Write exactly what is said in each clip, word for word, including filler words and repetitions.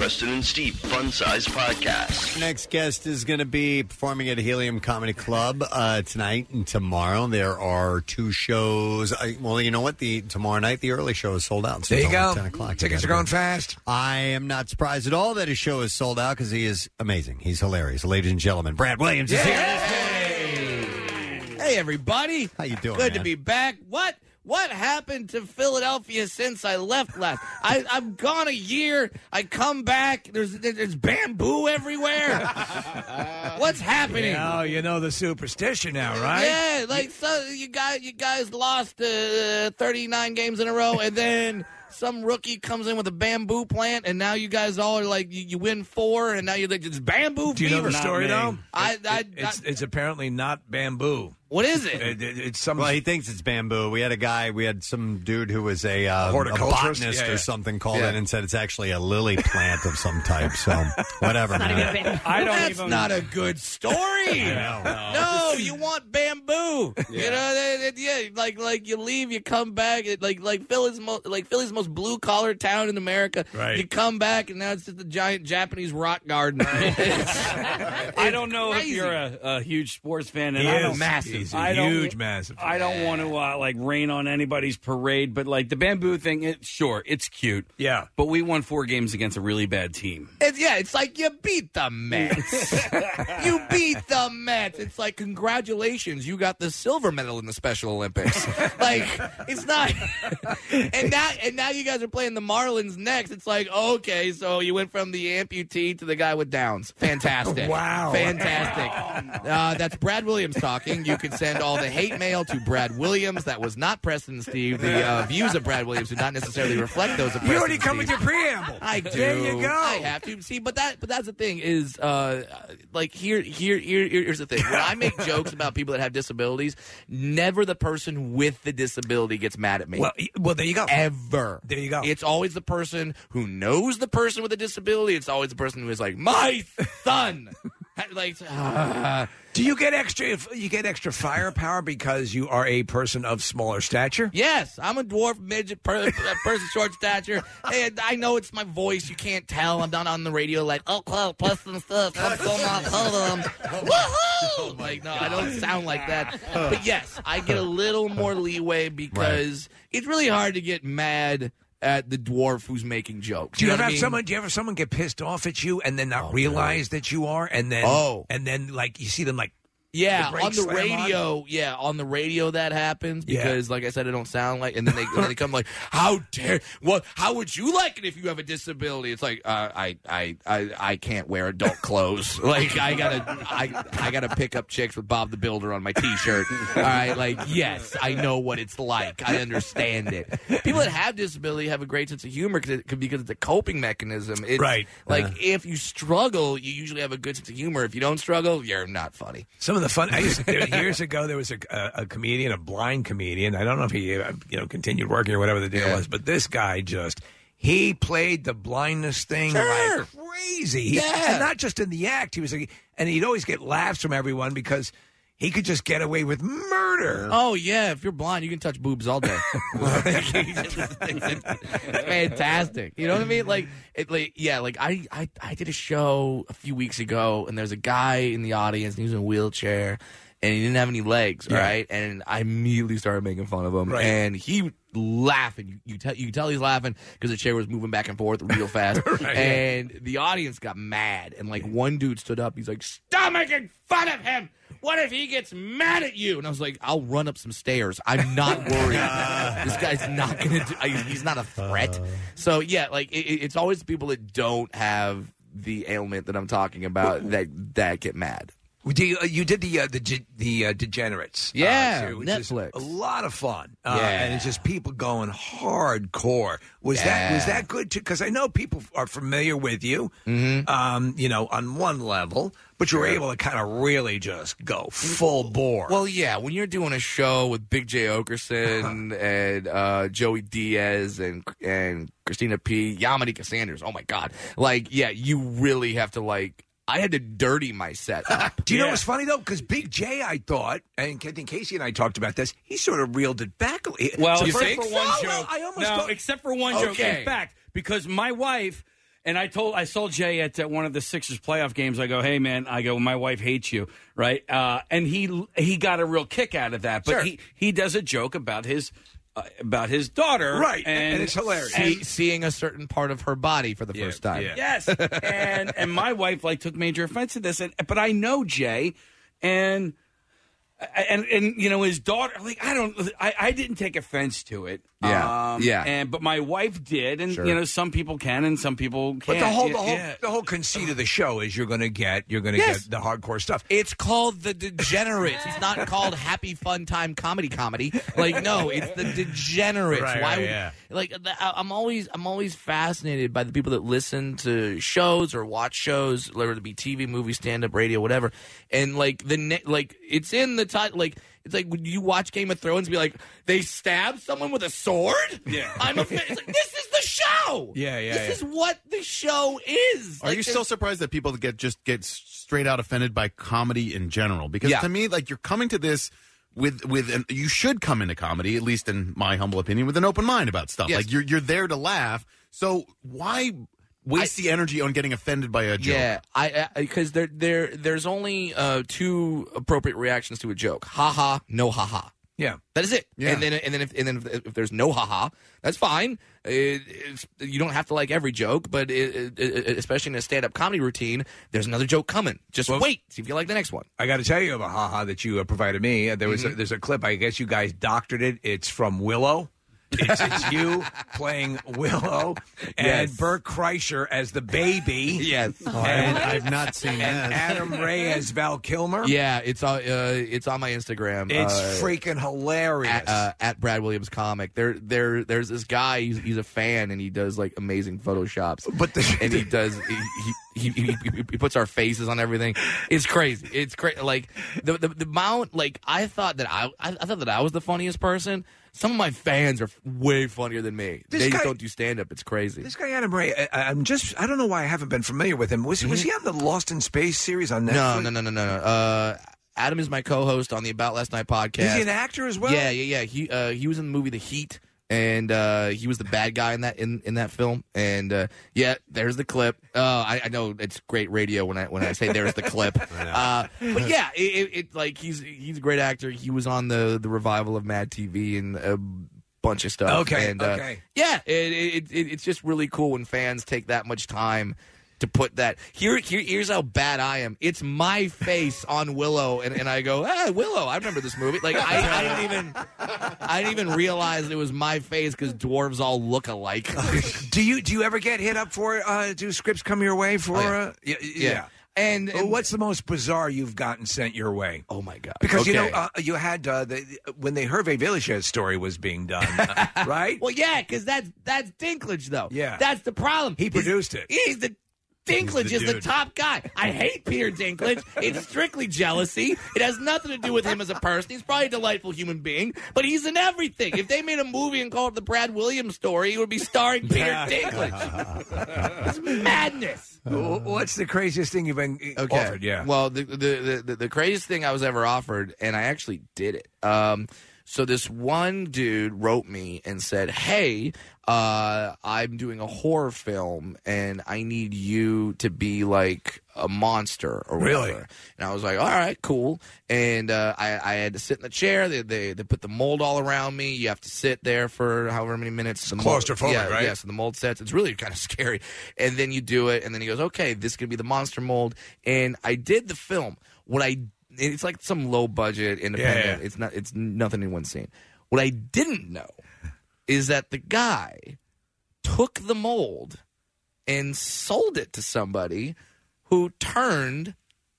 Preston and Steve Fun Size Podcast. Next guest is going to be performing at Helium Comedy Club uh, tonight and tomorrow. There are two shows. I, well, you know what? The tomorrow night, the early show is sold out. So there you it's go. only ten o'clock. Tickets are going fast. I am not surprised at all that his show is sold out because he is amazing. He's hilarious. Ladies and gentlemen, Brad Williams is here. Hey, everybody. How you doing, Good man? to be back. What? What happened to Philadelphia since I left last? I, I'm gone a year. I come back. There's there's bamboo everywhere. What's happening? Oh, you know the superstition now, right? Yeah, like so you guys, you guys lost uh, thirty-nine games in a row, and then some rookie comes in with a bamboo plant, and now you guys all are like you, you win four, and now you're like it's bamboo. Do you know fever. the story though? I, I, It- it's, it's apparently not bamboo. What is it? It- it- it's some. Well, he thinks it's bamboo. We had a guy, we had some dude who was a, uh, a horticulturist? botanist Yeah, yeah. or something called Yeah. in and said it's actually a lily plant of some type. So, whatever, man. I don't That's even- not a good story. No, you want bamboo. You know, they, they- yeah, like like you leave, you come back. It, like like Philly's most like Philly's most blue collar town in America. Right. You come back, and now it's just a giant Japanese rock garden. I don't know crazy. if you're a, a huge sports fan, and He I is. don't massive. He's a I don't- huge, massive. I don't want to uh, like rain on anybody's parade, but like the bamboo thing, it, sure, it's cute. Yeah. But we won four games against a really bad team. It's, yeah, it's like you beat the Mets. You beat the Mets. It's like congratulations, you got the silver medal in the Special Olympics. Like it's not. And now, and now you guys are playing the Marlins next. It's like okay, so you went from the amputee to the guy with Downs. Fantastic. Wow. Fantastic. Uh, that's Brad Williams talking. You can send all the hate mail to Brad Williams. That was not Preston and Steve. The uh, views of Brad Williams do not necessarily reflect those of Preston You already and come Steve. with your preamble. I do. There you go. I have to see, but that, but that's the thing is, uh, like here, here, here, here's the thing. When I make jokes about people that have disabilities, never the person with the disability gets mad at me. Well, y- well, there you go. Ever. There you go. It's always the person who knows the person with a disability. It's always the person who is like, my son. Like, ah. Do you get extra? You get extra firepower because you are a person of smaller stature. Yes, I'm a dwarf, midget, per, person, short stature. And I know it's my voice. You can't tell. I'm not on the radio like, oh, Cloud, plus and stuff. I'm so not um, woohoo! Like, no, I don't sound like that. But yes, I get a little more leeway because it's really hard to get mad at the dwarf who's making jokes. Do you, know ever what I have mean? someone? Do you ever have someone get pissed off at you and then not realize that you are, and then Oh. and then like you see them like Yeah, the brakes on the slam on? radio. Yeah, on the radio that happens Yeah. because, like I said, I don't sound like. And then they, and they come like, "How dare? What? How would you like it if you have a disability?" It's like, uh, I, I, I, I can't wear adult clothes. Like I gotta, I, I gotta pick up chicks with Bob the Builder on my T-shirt. All right, like yes, I know what it's like. I understand it. People that have disability have a great sense of humor because it, because it's a coping mechanism. It's, Right. Like Uh. if you struggle, you usually have a good sense of humor. If you don't struggle, you're not funny. some of the fun. I used to, there, years ago, there was a, a, a comedian, a blind comedian. I don't know if he uh, you know continued working or whatever the deal Yeah. was, but this guy just. He played the blindness thing Sure. like crazy. He- Yeah. And not just in the act. He was like, and he'd always get laughs from everyone because he could just get away with murder. Oh yeah, if you're blind, you can touch boobs all day. It's fantastic. You know what I mean? Like, it, like yeah, like I, I, I did a show a few weeks ago, and there's a guy in the audience, and he was in a wheelchair, and he didn't have any legs, Yeah. right? And I immediately started making fun of him, Right. and he laughing. You, you tell you can tell he's laughing because the chair was moving back and forth real fast, Right. and the audience got mad. And like one dude stood up, he's like, "Stop making fun of him. What if he gets mad at you?" And I was like, "I'll run up some stairs. I'm not worried. This guy's not gonna do. I, he's not a threat." So yeah, like it, it's always the people that don't have the ailment that I'm talking about that that get mad. Do you, uh, you did the uh, the ge- the uh, Degenerates, Yeah, uh, series, which is Netflix. a lot of fun, uh, Yeah. and it's just people going hardcore. Was that was Yeah. that good too? Because I know people are familiar with you, Mm-hmm. um, you know, on one level, but you were able to kind of really just go full bore. Well, yeah, when you're doing a show with Big J Okerson and uh, Joey Diaz and and Christina P, Yamanika Sanders, oh my God, like yeah, you really have to like. I had to dirty my set up. Do you know what's funny though? Because Big J, I thought, and I think Casey and I talked about this. He sort of reeled it back. a li- Well, So except first- for one No, joke. no, I almost no, thought- except for one joke. Okay. In fact, because my wife And I told I saw Jay at uh, one of the Sixers playoff games. I go, hey man, I go, my wife hates you, right? Uh, and he he got a real kick out of that. But Sure. he he does a joke about his uh, about his daughter, Right, And, and it's hilarious. and- See, seeing a certain part of her body for the Yeah, first time. yeah. yes, and and my wife like took major offense to this, and but I know Jay, and. And and you know his daughter, like I don't, I, I didn't take offense to it. Yeah, um, yeah. And but my wife did, and Sure. you know some people can, and some people can't. But the whole, the whole, Yeah. the whole conceit of the show is you're going to get, you're going to Yes. get the hardcore stuff. It's called The Degenerates. It's not called Happy Fun Time Comedy Comedy. Like, no, it's The Degenerates. Right, Why right, would, yeah. Like, th- I- I'm always, I'm always fascinated by the people that listen to shows or watch shows, whether it be T V, movie, stand up, radio, whatever. And like the, ne- like it's in the title. Like, it's like when you watch Game of Thrones, be like, they stab someone with a sword. Yeah. I'm a. Fan. It's like, this is the show. Yeah, yeah, This yeah. is what the show is. Are Like, you there's- still surprised that people get just get straight out offended by comedy in general? Because Yeah. to me, like you're coming to this with with an, you should come into comedy, at least in my humble opinion, with an open mind about stuff. Yes. Like you're you're there to laugh. So why waste the energy on getting offended by a joke? Yeah, I because there there there's only uh, two appropriate reactions to a joke: ha ha, no ha ha. Yeah. That is it. Yeah. And then and then if and then if, if there's no ha ha, that's fine. It, it's, you don't have to like every joke, but it, it, especially in a stand-up comedy routine, there's another joke coming. Just Well- wait, see if you like the next one. I got to tell you of a haha that you uh, provided me. Uh, there was Mm-hmm. a, there's a clip. I guess you guys doctored it. It's from Willow. It's, it's you playing Willow and Yes. Bert Kreischer as the baby. Yes. And I've not seen And that. Adam Ray as Val Kilmer. Yeah, it's on uh, it's on my Instagram. It's uh, freaking hilarious. At, uh, at Brad Williams Comic, there, there, there's this guy. He's, he's a fan, and he does like amazing photoshops. But the- and he does he he, he he he puts our faces on everything. It's crazy. It's crazy. Like the, the the amount. Like I thought that I, I I thought that I was the funniest person. Some of my fans are way funnier than me. This they guy- just don't do stand up. It's crazy. This guy Adam Ray, I, I'm just, I don't know why I haven't been familiar with him. Was, was he on the Lost in Space series on Netflix? No, no, no, no, no, no. Uh, Adam is my co-host on the About Last Night podcast. Is he an actor as well? Yeah, yeah, yeah. He uh, he was in the movie The Heat, and uh, he was the bad guy in that in, in that film. And uh, yeah, there's the clip. Uh, I, I know it's great radio when I when I say there's the clip. Uh, but yeah, it, it, it like he's he's a great actor. He was on the the revival of Mad T V and a bunch of stuff. Okay, and, uh, okay. Yeah, it, it, it it's just really cool when fans take that much time to put that here, here here's how bad I am. It's my face on Willow, and, and I go, ah, Willow, I remember this movie. Like I, I didn't even I didn't even realize it was my face because dwarves all look alike. Do you do you ever get hit up for? Uh, do scripts come your way for? Oh, yeah. Uh, yeah, yeah. And, Well, and what's the most bizarre you've gotten sent your way? oh my god, Because you know, Okay. uh, you had uh, the when the Hervé Villechaize story was being done, uh, right? well, yeah, because that's that's Dinklage though. Yeah. that's the problem. He He's- produced it. He's the. Dinklage the is the dude. top guy. I hate Peter Dinklage. It's strictly jealousy. It has nothing to do with him as a person. He's probably a delightful human being, but he's in everything. If they made a movie and called it the Brad Williams story, it would be starring Peter Dinklage. It's madness. W- What's the craziest thing you've been uh, Okay. offered? Yeah. Well, the, the the the craziest thing I was ever offered, and I actually did it. Um, so this one dude wrote me and said, "Hey, uh, I'm doing a horror film, and I need you to be like a monster or whatever." Really? And I was like, "All right, cool." And uh, I, I had to sit in the chair. They, they they put the mold all around me. You have to sit there for however many minutes. The mold- claustrophobic, yeah, right? Yeah, so the mold sets. It's really kind of scary. And then you do it, and then he goes, "Okay, this could be the monster mold." And I did the film. What I it's like some low budget independent. Yeah, yeah. It's not. It's nothing anyone's seen. What I didn't know is that the guy took the mold and sold it to somebody who turned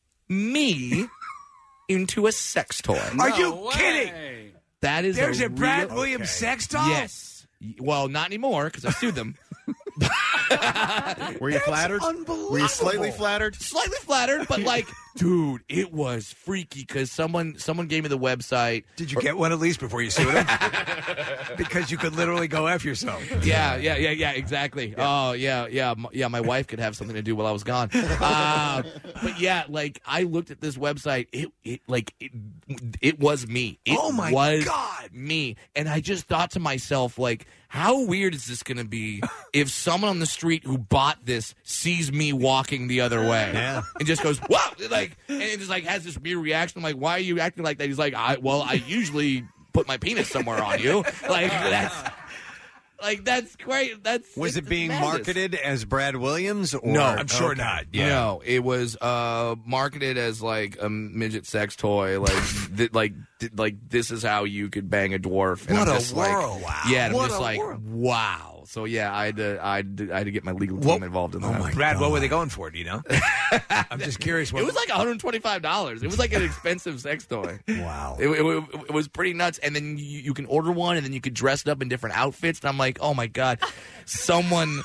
me into a sex toy. Are you kidding? That is There's a, Brad real- Williams sex doll. Yes. Well, not anymore because I sued them. Were you flattered? unbelievable. Were you slightly flattered? Slightly flattered, but like Dude, it was freaky because someone someone gave me the website. Did you get one at least before you sued him? Because you could literally go F yourself. Yeah, yeah, yeah, yeah, exactly. Yeah. Oh, yeah, yeah, m- yeah. My wife could have something to do while I was gone. Uh, but yeah, like I looked at this website. It, it like it, it was me. It oh my was God, me. And I just thought to myself, like, how weird is this going to be if someone on the street who bought this sees me walking the other way yeah. and just goes, "Whoa!" Like, and it just like has this weird reaction. I'm like, why are you acting like that? He's like, I well, I usually put my penis somewhere on you. Like that's like that's great. That's was it being madness. marketed as Brad Williams? Or? No, I'm sure okay. not. Yeah. No, it was uh, marketed as like a midget sex toy, like th- like th- like this is how you could bang a dwarf. And What I'm a just like, world. Wow. Yeah, and I'm What just a like, world. wow. So yeah, I had to I had to, I had to get my legal team What- involved in Oh that. my Brad, what were they going for? Do you know? I'm just curious. What, It was like one hundred twenty-five dollars. It was like an expensive sex toy. Wow. It, it, it was pretty nuts. And then you, you can order one, and then you could dress it up in different outfits. And I'm like, oh my God, someone.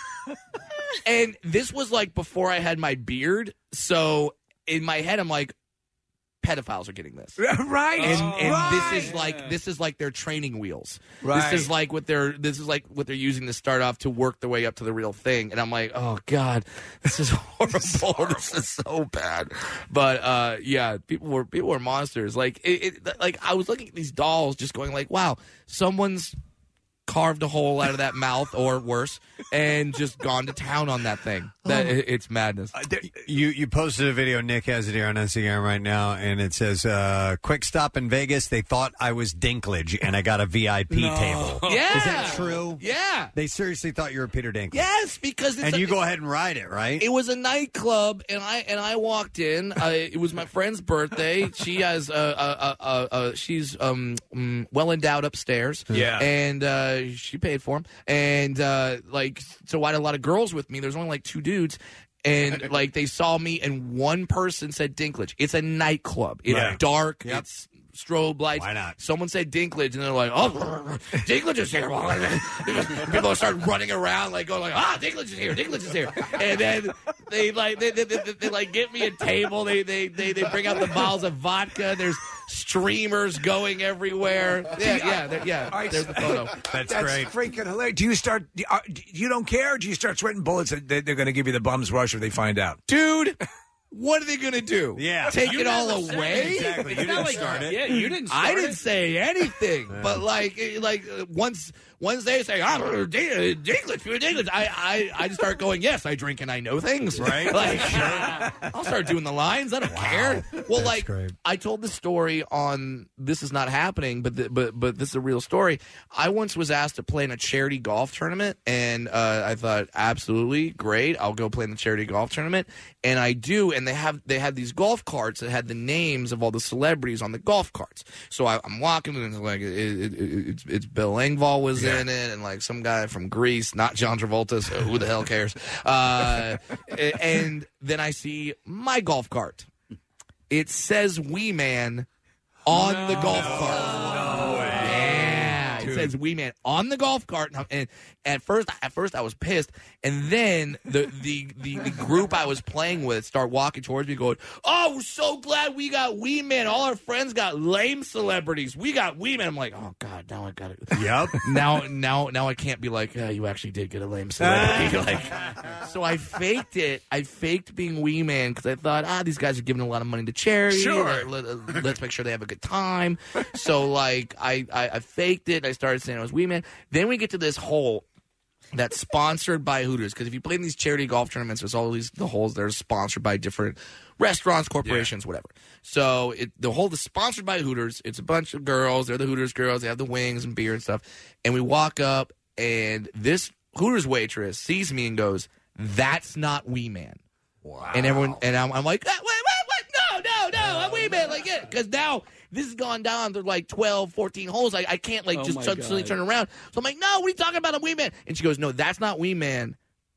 And this was like before I had my beard. So in my head, I'm like, pedophiles are getting this. right. And, and right. this is like this is like their training wheels. Right. This is like what they're this is like what they're using to start off to work their way up to the real thing. And I'm like, oh God, this is horrible. This is so bad. But uh, yeah, people were people were monsters. Like it, it like I was looking at these dolls, just going like, wow, someone's carved a hole out of that mouth, or worse, and just gone to town on that thing. That it, it's madness. Uh, there- you you posted a video. Nick has it here on Instagram right now, and it says, uh, "Quick stop in Vegas. They thought I was Dinklage, and I got a V I P table." Yeah, Is that true? Yeah. They seriously thought you were Peter Dinklage. Yes, because it's And a, you go ahead and ride it, right? It was a nightclub, and I and I walked in. Uh, it was my friend's birthday. She has a, a, a, a, a she's um mm, well endowed upstairs. Yeah. and uh, she paid for him, and uh, like so I had a lot of girls with me. There's only like two dudes. And like they saw me, and one person said Dinklage. It's a nightclub. It's Right. dark. Yep. It's strobe lights. Why not? Someone said Dinklage, and they're like, "Oh, Dinklage is here!" People start running around, like going, like, "Ah, Dinklage is here! Dinklage is here!" And then they like they, they, they, they, they like get me a table. They, they they they bring out the bottles of vodka. There's streamers going everywhere. Yeah, yeah, there- yeah. All right, There's the photo. That's, That's great. freaking hilarious. Do you start? do- uh, do You don't care? Or do you start sweating bullets that they- they're going to give you the bums rush if they find out? Dude, what are they gonna do? Yeah. take You it all never said away? Exactly. You It's not didn't like- start it. Yeah, you didn't start I didn't it. say anything, but like, eh, like uh, once once they say, "Oh, D- Dinklage, you're Dinklage," I, I I just start going, "Yes, I drink and I know things." Right. Like, I'll start doing the lines. I don't care. Well, That's like, great. I told the story on This Is Not Happening, but the, but but this is a real story. I once was asked to play in a charity golf tournament, and uh, I thought, absolutely great. I'll go play in the charity golf tournament, and I do. And they have they had these golf carts that had the names of all the celebrities on the golf carts. So I, I'm walking, and it's like it, it, it, it's, it's Bill Engvall was in it, and like some guy from Greece, not John Travolta. So who the hell cares? Uh, and then I see my golf cart. It says Wee Man on the golf cart. Yeah, it says Wee Man on the golf cart. And, and at first, at first I was pissed, and then the, the the the group I was playing with start walking towards me, going, "Oh, we're so glad we got Wee Man. All our friends got lame celebrities. We got Wee Man." I'm like, "Oh God, now I got it." Yep. now now now I can't be like, oh, you actually did get a lame celebrity. like, so I faked it. I faked being Wee Man because I thought, ah, these guys are giving a lot of money to charity. Sure. Let, let, let's make sure they have a good time. So like I, I, I faked it. I started saying I was Wee Man. Then we get to this hole that's sponsored by Hooters, because if you play in these charity golf tournaments, there's all these the holes that are sponsored by different restaurants, corporations, whatever. So it, the hole is sponsored by Hooters. It's a bunch of girls. They're the Hooters girls. They have the wings and beer and stuff. And we walk up, and this Hooters waitress sees me and goes, "That's not Wee Man." Wow. And everyone and I'm, I'm like, "Wait, wait, wait, no, no, no, I'm Wee Man." Like, yeah, because now this has gone down to like twelve, fourteen holes. I, I can't like Oh just my suddenly God. turn around. So I'm like, "No, what are you talking about? I'm Wee Man." And she goes, "No, that's not Wee Man.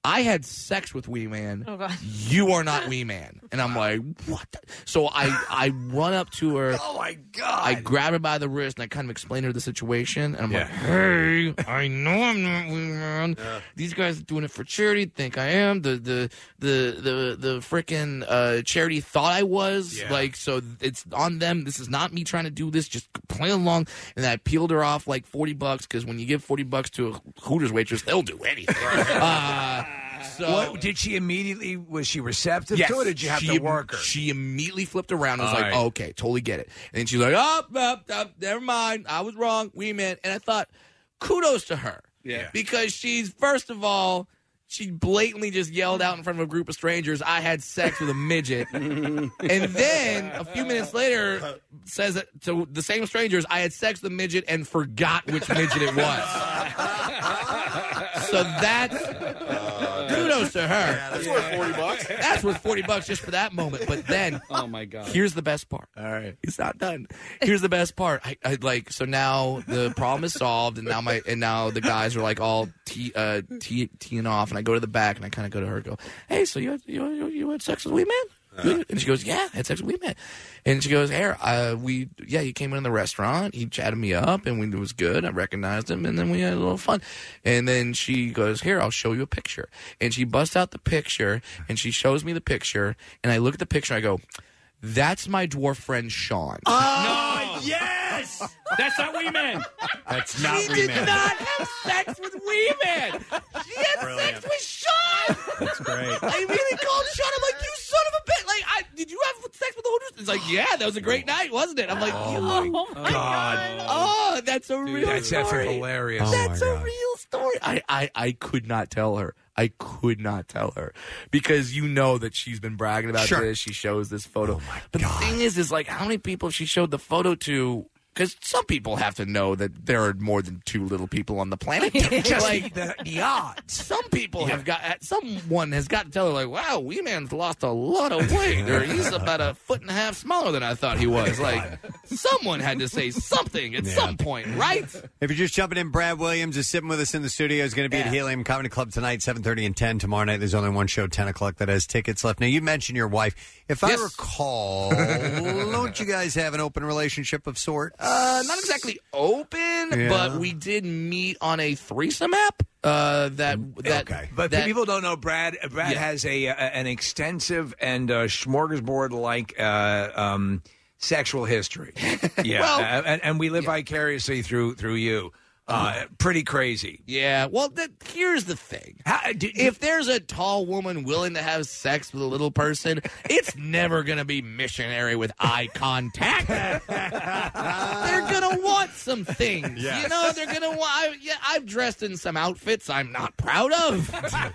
I had sex with Wee Man. Oh, God. You are not Wee Man. And I'm like, what? The? So I, I run up to her. Oh, my God. I grab her by the wrist and I kind of explain to her the situation. And I'm Yeah. like, hey, I know I'm not Wee Man. Yeah. These guys are doing it for charity. Think I am. The the the the the freaking uh, charity thought I was. Yeah. Like, so it's on them. This is not me trying to do this. Just play along. And I peeled her off like forty bucks because when you give forty bucks to a Hooters waitress, they'll do anything. uh, so What, did she immediately, was she receptive Yes. to it, or did you have she, to work her? She immediately flipped around and was All like, right. oh, okay, totally get it. And then she's like, oh, oh, oh, never mind. I was wrong. We meant. And I thought, kudos to her. Yeah. Because she's, first of all, she blatantly just yelled out in front of a group of strangers, I had sex with a midget. And then a few minutes later says it to the same strangers, I had sex with a midget and forgot which midget it was. So that's kudos to her. That's worth forty bucks. That's worth forty bucks just for that moment. But then, Oh my God. here's the best part. All right. It's not done. Here's the best part. I, I like so now the problem is solved, and now my and now the guys are like all tee, uh, tee, teeing off, and I go to the back and I kind of go to her and go, hey, so you had, you, you, you had sex with Wee Man? Uh, and she goes, yeah, I had sex with Wee Man. And she goes, here, uh, we, yeah, he came in the restaurant. He chatted me up, and we, it was good. I recognized him, and then we had a little fun. And then she goes, here, I'll show you a picture. And she busts out the picture, and she shows me the picture, and I look at the picture, and I go, that's my dwarf friend Sean. No, Yes! that's not Wee Man. That's not She Wee did Man. not have sex with Wee Man. She had Brilliant. sex with Sean. That's great. I really called Sean. I'm like, you son of a bitch. Like, I, did you have sex with the Hooters? It's like, yeah, that was a great night, wasn't it? I'm like, Oh, you, my God. oh, that's a real That's story. effing hilarious. Oh, That's my a God. real story. I, I, I could not tell her. I could not tell her because you know that she's been bragging about Sure. this. She shows this photo. Oh, my but God. the thing is, is like how many people she showed the photo to? Because some people have to know that there are more than two little people on the planet. Just like the, the odds. some people have got, someone has got to tell her, like, wow, Wee Man's lost a lot of weight. Or he's about a foot and a half smaller than I thought he was. Like, someone had to say something at Yeah. some point, right? If you're just jumping in, Brad Williams is sitting with us in the studio. He's going to be at Helium Comedy Club tonight, seven thirty and ten. Tomorrow night, there's only one show, ten o'clock, that has tickets left. Now, you mentioned your wife. If I Yes. recall, don't you guys have an open relationship of sorts? Uh, not exactly open, Yeah. but we did meet on a threesome app. Uh, that that Okay. But that, people don't know Brad. Brad Yeah. has a, a an extensive and uh, smorgasbord like uh, um, sexual history. Yeah, Well- Uh, and, and we live vicariously through through you. Uh, pretty crazy. Yeah. Well, that, here's the thing. How, do, If there's a tall woman willing to have sex with a little person, it's never going to be missionary with eye contact. They're going to want some things. Yes. You know, they're going to want. I, yeah, I've dressed in some outfits I'm not proud of.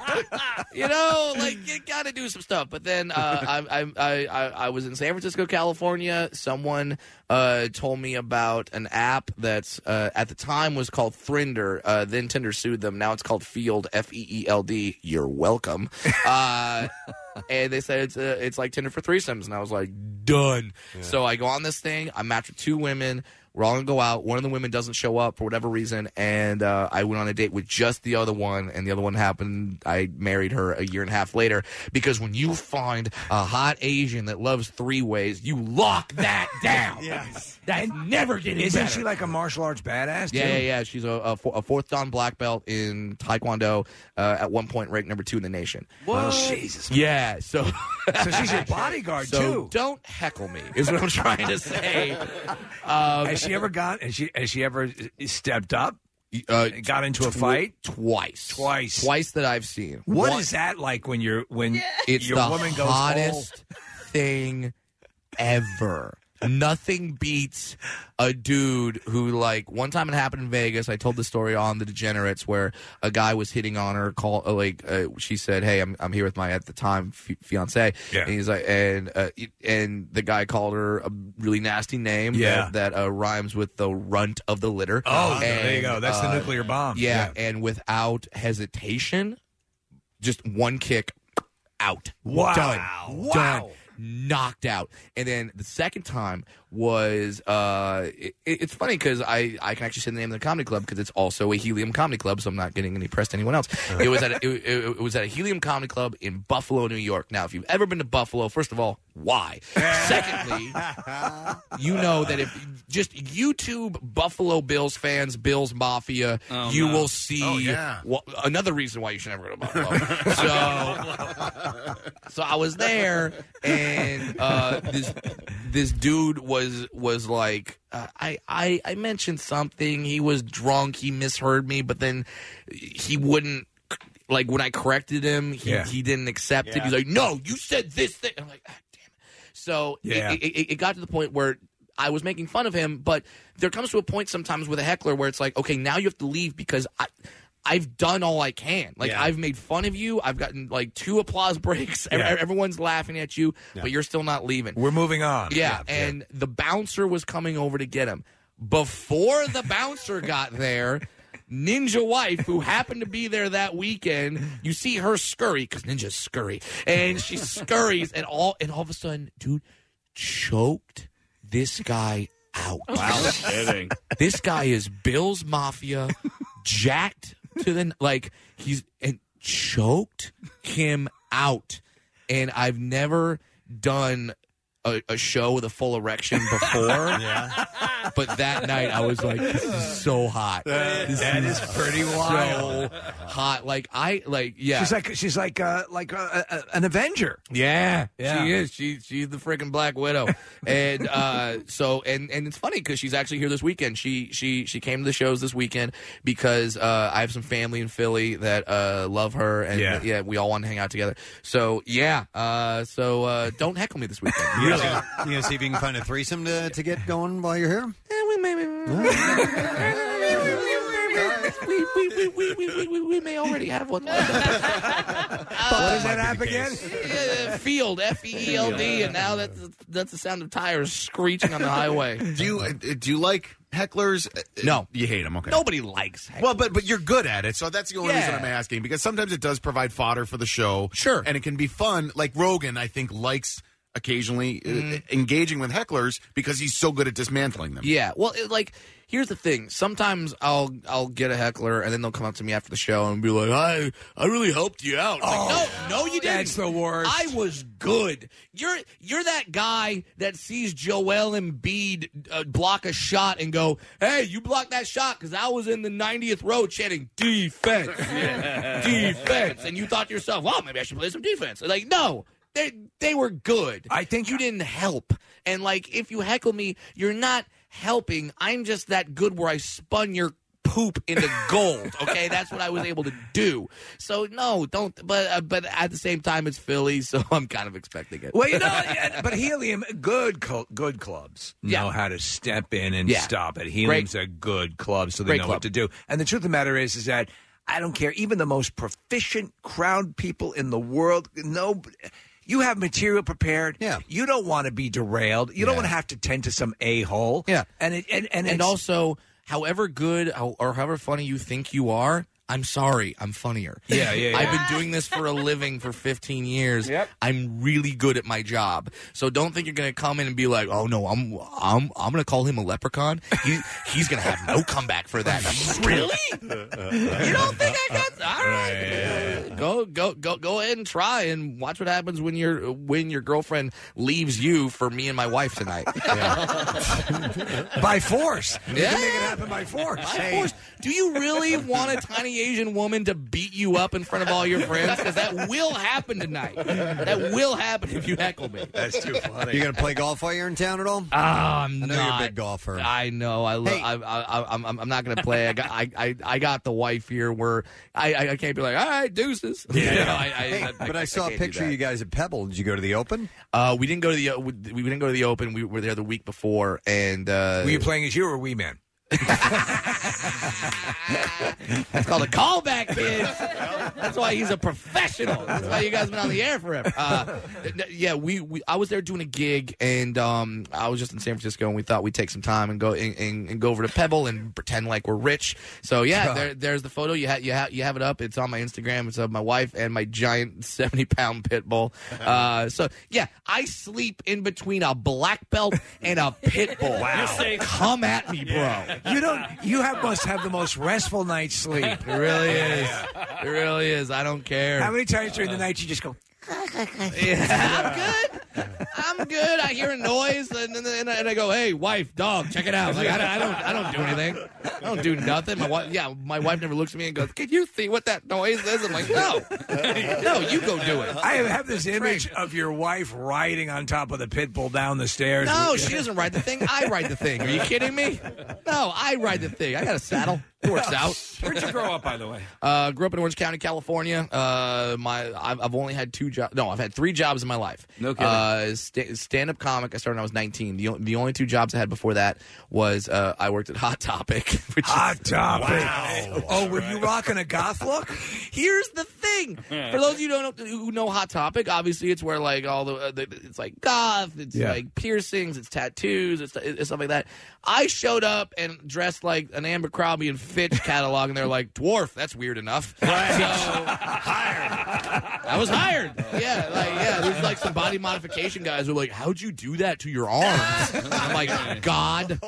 You know, like, you got to do some stuff. But then uh, I, I, I, I, I was in San Francisco, California. Someone uh, told me about an app that's uh, at the time was called Thrinder. Uh, then Tinder sued them. Now it's called Field, F E E L D. You're welcome. Uh, and they said it's uh, it's like Tinder for threesomes. And I was like, done. So I go on this thing. I match with two women. We're all going to go out. One of the women doesn't show up for whatever reason. And uh, I went on a date with just the other one. And the other one happened. I married her a year and a half later. Because when you find a hot Asian that loves three ways, you lock that down. Yes. That's never getting isn't better. she like a martial arts badass? Yeah, too? yeah, yeah. She's a, a, four, a fourth dan black belt in Taekwondo. Uh, at one point, ranked number two in the nation. Well, Jesus. Yeah, so So she's your bodyguard so too. don't heckle me. Is what I'm trying to say. Um, Has she ever got? Has she? Has she ever stepped up? uh, Got into a tw- fight? twice, Twice. twice that I've seen. What One- is that like when you're when It's your the woman goes hottest thing ever. Nothing beats a dude who, like, one time it happened in Vegas. I told the story on The Degenerates where a guy was hitting on her. Call uh, like uh, she said, "Hey, I'm I'm here with my at the time f- fiance." Yeah. And he's like, and uh, it- and the guy called her a really nasty name. Yeah. that, that uh, rhymes with the runt of the litter. Oh, there you And, go. That's the uh, nuclear bomb. Yeah, and without hesitation, just one kick, out. Wow. Done. Wow. Done. knocked out. And then the second time was uh, it, it's funny because I, I can actually say the name of the comedy club because it's also a Helium Comedy Club, so I'm not getting any press to anyone else. It was at a, it, it, it was at a Helium Comedy Club in Buffalo, New York. Now, if you've ever been to Buffalo, first of all, why? Secondly, you know that if just YouTube Buffalo Bills fans, Bills Mafia, Oh, you no. will see Oh, yeah. wha- another reason why you should never go to Buffalo. so, so I was there, and uh, this this dude was was like, uh, I, I I mentioned something. He was drunk. He misheard me, but then he wouldn't. Like when I corrected him, he, Yeah. he didn't accept it. Yeah. He's like, "No, you said this thing." I'm like, ah, "Damn it!" So Yeah. it, it, it got to the point where I was making fun of him, but there comes to a point sometimes with a heckler where it's like, okay, now you have to leave because I, I've done all I can. Like Yeah. I've made fun of you. I've gotten like two applause breaks. Ev- Yeah. Everyone's laughing at you, Yeah. but you're still not leaving. We're moving on. Yeah, and the bouncer was coming over to get him. Before the bouncer got there, Ninja wife, who happened to be there that weekend, you see her scurry because Ninja's scurry, and she scurries, and all and all of a sudden, dude, choked this guy out. Wow, kidding. This guy is Bill's Mafia, jacked to the like he's and choked him out, and I've never done a, a show with a full erection before. Yeah. But that night I was like, this is so hot. This that is pretty wild. so hot. Like I like yeah. She's like she's like uh, like uh, uh, an Avenger. Yeah, Yeah. she is. She she's the freaking Black Widow, and uh, so and and it's funny because she's actually here this weekend. She she she came to the shows this weekend because uh, I have some family in Philly that uh, love her, and Yeah. yeah. we all want to hang out together. So yeah, uh, so uh, don't heckle me this weekend. You gonna, you gonna see if you can find a threesome to, to get going while you're here? Eh, we maybe. We, we, we, we, we, we, we may already have one. What is that app again? Uh, Field, F E E L D, and now that's that's the sound of tires screeching on the highway. Do you uh, do you like hecklers? Uh, No. you hate them. Okay. Nobody likes heckling. Well, but but you're good at it, so that's the only Yeah. reason I'm asking, because sometimes it does provide fodder for the show. Sure. And it can be fun. Like Rogan, I think, likes occasionally uh, engaging with hecklers because he's so good at dismantling them. Yeah, well, it, like here's the thing. Sometimes I'll I'll get a heckler, and then they'll come up to me after the show and be like, "I I really helped you out." It's like, no, no, you didn't. That's the worst. I was good. You're you're that guy that sees Joel Embiid uh, block a shot and go, "Hey, you blocked that shot because I was in the ninetieth row chanting defense, defense," and you thought to yourself, "Well, maybe I should play some defense." Like, no. They they were good. I think- you didn't help. And like if you heckle me, you're not helping. I'm just that good where I spun your poop into gold. Okay, that's what I was able to do. So no, don't. But uh, but at the same time, it's Philly, so I'm kind of expecting it. Well, you know, yeah, but Helium, good cl- good clubs know Yeah. how to step in and Yeah. stop it. Helium's a good club, so they Great know club. what to do. And the truth of the matter is, is that I don't care. Even the most proficient crowd people in the world, no. You have material prepared. Yeah. You don't want to be derailed. You don't want to have to tend to some a hole. Yeah. And it, and and, and it's- also, however good or however funny you think you are, I'm sorry, I'm funnier. Yeah, yeah, yeah. I've been doing this for a living for fifteen years. Yep. I'm really good at my job. So don't think you're going to come in and be like, "Oh no, I'm I'm I'm going to call him a leprechaun." He he's going to have no comeback for that. Really? You don't think I got? All right. Go go go go ahead and try and watch what happens when your when your girlfriend leaves you for me and my wife tonight. by force. You Yeah. can make it happen by force. Of course. Do you really want a tiny Asian woman to beat you up in front of all your friends? Because that will happen tonight. That will happen if you heckle me. That's too funny. You gonna play golf while you're in town at all? Ah, I'm I know not. you're a big golfer. I know. I love. Hey. I, I, I'm. I'm I'm not going to play. I got. I, I. I got the wife here where I. I, I can't be like, all right, deuces. Yeah. You know, I, I, Hey, I, but I, saw a can't do picture of that. you guys at Pebble. Did you go to the Open? Uh, we didn't go to the. uh, We we didn't go to the Open. We were there the week before, and uh, Were you playing as you or Wee Man? It's called a callback, kids. That's why he's a professional. That's why you guys have been on the air forever. Uh, yeah, we, we I was there doing a gig, and um, I was just in San Francisco, and we thought we'd take some time and go and, and, and go over to Pebble and pretend like we're rich. So yeah, there, there's the photo. You have you have you have it up. It's on my Instagram. It's of my wife and my giant seventy pound pit bull. Uh, so yeah, I sleep in between a black belt and a pit bull. Wow. Come at me, bro. You don't. You have must have the most restful night's sleep. It really is. It really is. I don't care. How many times during the night you just go? Yeah, I'm good. I'm good. I hear a noise, and, and, and, I, and I go, "Hey, wife, dog, check it out." Like I, I don't, I don't do anything. I don't do nothing. My wife, yeah, my wife never looks at me and goes, "Can you see what that noise is?" I'm like, "No, no, you go do it." I have this image of your wife riding on top of the pit bull down the stairs. No, she doesn't ride the thing. I ride the thing. Are you kidding me? No, I ride the thing. I got a saddle. It works out. Where'd you grow up, by the way? Uh, grew up in Orange County, California. Uh, my I've, I've only had two jobs. No, I've had three jobs in my life. No kidding. Uh, st- stand-up comic. I started when I was nineteen. The, o- the only two jobs I had before that was uh, I worked at Hot Topic. Which Hot is, Topic. Wow. Oh, were you rocking a goth look? Here's the thing. For those of you who don't know, who know Hot Topic, obviously it's where like all the, uh, the it's like goth, it's Yeah. like piercings, it's tattoos, it's, it's stuff like that. I showed up and dressed like an Abercrombie and Fitch catalog, and they're like, "Dwarf, that's weird enough." Right. So hired. I was hired. Yeah, like yeah. There's like some body modification guys who are like, "How'd you do that to your arms?" I'm like, God.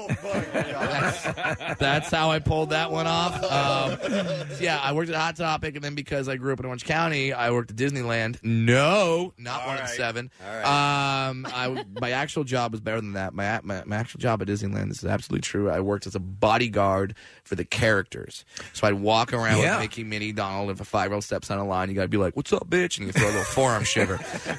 That's, that's how I pulled that one off. Um, so yeah, I worked at Hot Topic, and then because I grew up in Orange County, I worked at Disneyland. No, not All one right. of seven. All right. Um, I my actual job was better than that. My, my my actual job at Disneyland, this is absolutely true. I worked as a bodyguard for the characters. So I'd walk around Yeah. with Mickey, Minnie, Donald. If a five-year-old steps on a line, you got to be like, "What's up, bitch?" And you throw a little forearm shiver.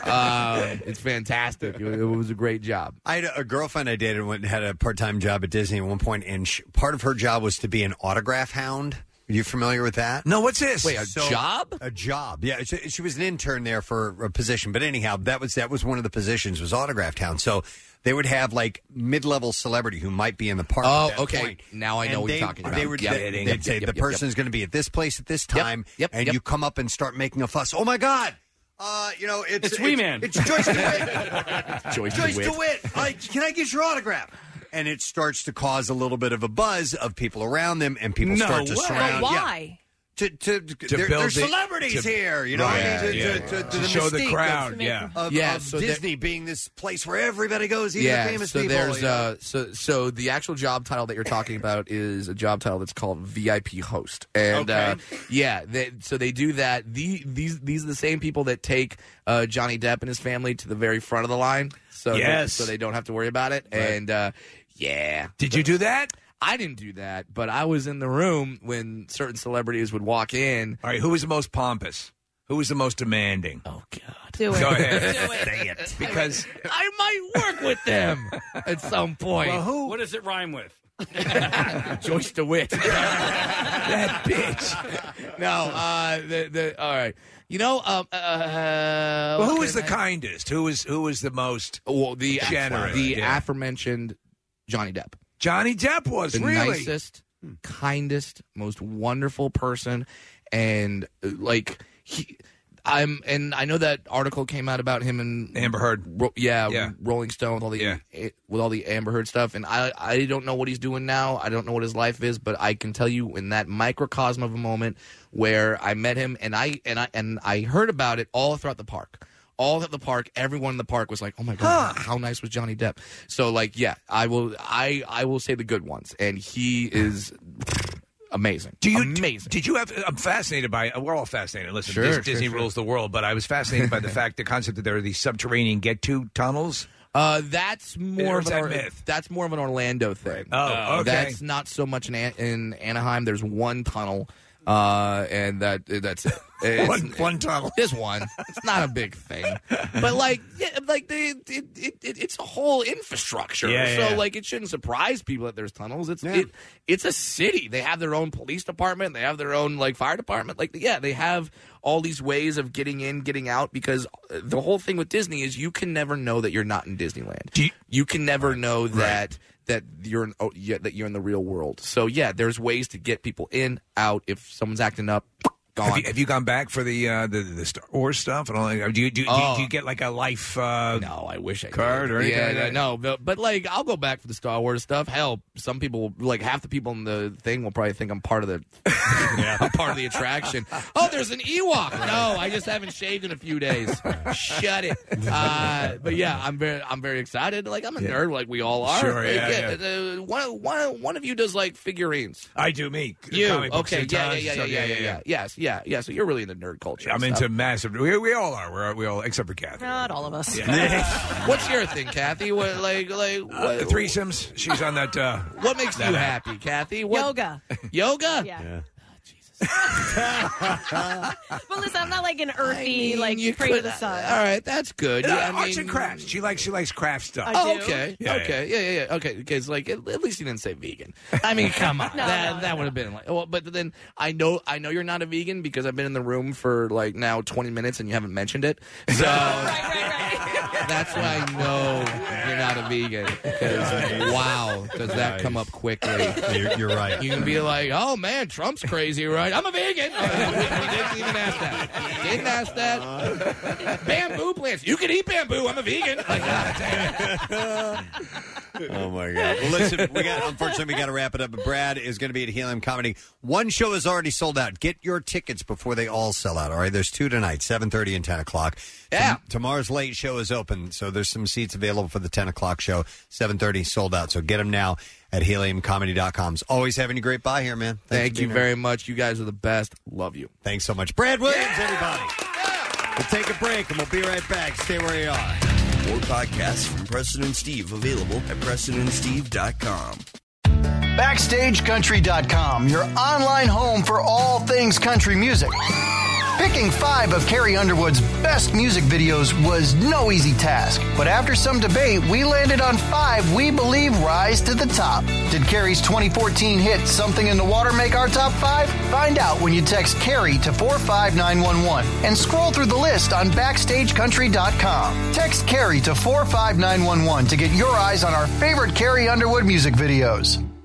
Um, it's fantastic. It, it was a great job. I had a, a girlfriend I dated went had a part time job at Disney at one point, and sh part of her job was to be an autograph hound. Are you familiar with that? No, what's this? Wait, a So- job? A job, yeah. She, she was an intern there for a position, but anyhow, that was that was one of the positions was autograph hound. So they would have like mid level celebrity who might be in the park. Oh, at that okay. point. Now I know And what they, you're talking about. They would, Yep. they, Yep, they'd say yep, the yep, person's going to be at this place at this time, yep, and yep. you come up and start making a fuss. Oh my God! Uh, you know, it's It's Wee Man. It's Joyce DeWitt. Joyce Joyce DeWitt. DeWitt. Like, can I get your autograph? And it starts to cause a little bit of a buzz of people around them, and people No start to way. surround. But Yeah. why? To, to, To they're, build they're the- celebrities to- here, you know, Right, I mean, to, yeah. to, to, to To the show the mystique crowd, of, yeah. of, Yeah, of so there- Disney being this place where everybody goes, even the Yeah, famous so people. there's you know. uh, so so the actual job title that you're talking about is a job title that's called V I P host, and uh, yeah, they, so they do that. The, these these are the same people that take uh, Johnny Depp and his family to the very front of the line, so Yes. they, so they don't have to worry about it. And uh, yeah, Did you do that? I didn't do that, but I was in the room when certain celebrities would walk in. All right, who was the most pompous? Who was the most demanding? Oh God. Do it. Go ahead. Do it. Say it. Because I might work with them at some point. well, who? What does it rhyme with? Joyce DeWitt. That bitch. No, uh, the, the, all right. You know, um, uh, Well, what who can was the I- kindest? Who was who was the most? Well, the Generous, the yeah. aforementioned Johnny Depp, Johnny Depp was the really. nicest, kindest, most wonderful person, and uh, like he. I'm, and I know that article came out about him and Amber Heard. Ro- yeah, Yeah. Rolling Stone with all the Yeah. eh, with all the Amber Heard stuff, and I I don't know what he's doing now. I don't know what his life is, but I can tell you in that microcosm of a moment where I met him, and I and I and I heard about it all throughout the park. All at the park, everyone in the park was like, "Oh my god, how nice was Johnny Depp?" So, like, yeah, I will, I, I will say the good ones, and he is amazing. Do you amazing? Did you have? I'm fascinated by. We're all fascinated. Listen, Sure, Dis- sure, Disney sure. rules the world, but I was fascinated by the fact, the concept that there are these subterranean get-to tunnels. Uh, that's more Or of is an that Or- myth? That's more of an Orlando thing. Oh, okay. That's not so much in, An- in Anaheim. There's one tunnel, uh, and that that's it. It's- One- one tunnel. Just one. It's not a big thing, but like, yeah, like they, it, it, it, it's a whole infrastructure. Yeah, so yeah. like, it shouldn't surprise people that there's tunnels. It's it, it's a city. They have their own police department. They have their own like fire department. Like, yeah, they have all these ways of getting in, getting out. Because the whole thing with Disney is you can never know that you're not in Disneyland. Do you- You can never know that that you're in, oh, yeah, that you're in the real world. So yeah, there's ways to get people in, out. If someone's acting up, gone. Have you, have you gone back for the uh, the, the Star Wars stuff and all? That? Do you do, Oh. do, do you get like a life? Uh, No, I wish I card did. or anything yeah, like that? no, but, but like I'll go back for the Star Wars stuff. Hell, some people, like half the people in the thing, will probably think I'm part of the, I'm part of the attraction. Oh, there's an Ewok. No, I just haven't shaved in a few days. Shut it. Uh, but yeah, I'm very, I'm very excited. Like I'm a nerd, like we all are. Sure, Like, yeah, uh, one, one, one of you does like figurines. I do me. You Comic books okay? Yeah, sometimes, yeah, yeah, so, yeah, yeah, yeah, yeah. Yes, yeah, yeah. So you're really into nerd culture. I'm and into stuff. massive. We, we all are. We're we all except for Kathy. Not all of us. What's your thing, Kathy? What like like Uh, what, threesomes. She's on that. Uh, what makes you happy, Kathy? What, Yoga. Yoga? Yeah. But listen, I'm not like an earthy, mean, like you pray to could- the sun. All right, that's good. uh, Yeah, I arts mean- and crafts. She likes. She likes craft stuff. I Oh, do. okay. Yeah, okay. Yeah, yeah, yeah. Okay. Because, like, at, at least you didn't say vegan. I mean, come on. No, that no, that no. would have been like. Well, but then I know I know you're not a vegan because I've been in the room for like now twenty minutes and you haven't mentioned it. So Right, right, right. that's why I know you're not a vegan. Because wow, does that come up quickly? You're, you're right. You can be like, oh man, Trump's crazy, right? I'm a vegan. Uh, we, we didn't even ask that. Didn't ask that. Bamboo plants. You can eat bamboo. I'm a vegan. Like, ah, damn it. Oh my God! Well, listen, we got. Unfortunately, we got to wrap it up. But Brad is going to be at Helium Comedy. One show is already sold out. Get your tickets before they all sell out. All right, there's two tonight, seven thirty and ten o'clock. Yeah. Tom- tomorrow's late show is open, so there's some seats available for the ten o'clock show. seven thirty sold out. So get them now at helium comedy dot com. Always having a great buy here, man. Thanks Thank for you being here. very much. You guys are the best. Love you. Thanks so much, Brad Williams. Everybody, we'll take a break and we'll be right back. Stay where you are. More podcasts from Preston and Steve available at preston and steve dot com. Backstage Country dot com, your online home for all things country music. Picking five of Carrie Underwood's best music videos was no easy task, but after some debate, we landed on five we believe rise to the top. Did Carrie's twenty fourteen hit Something in the Water make our top five? Find out when you text Carrie to four five nine one one and scroll through the list on Backstage Country dot com. Text Carrie to four five nine one one to get your eyes on our favorite Carrie Underwood music videos.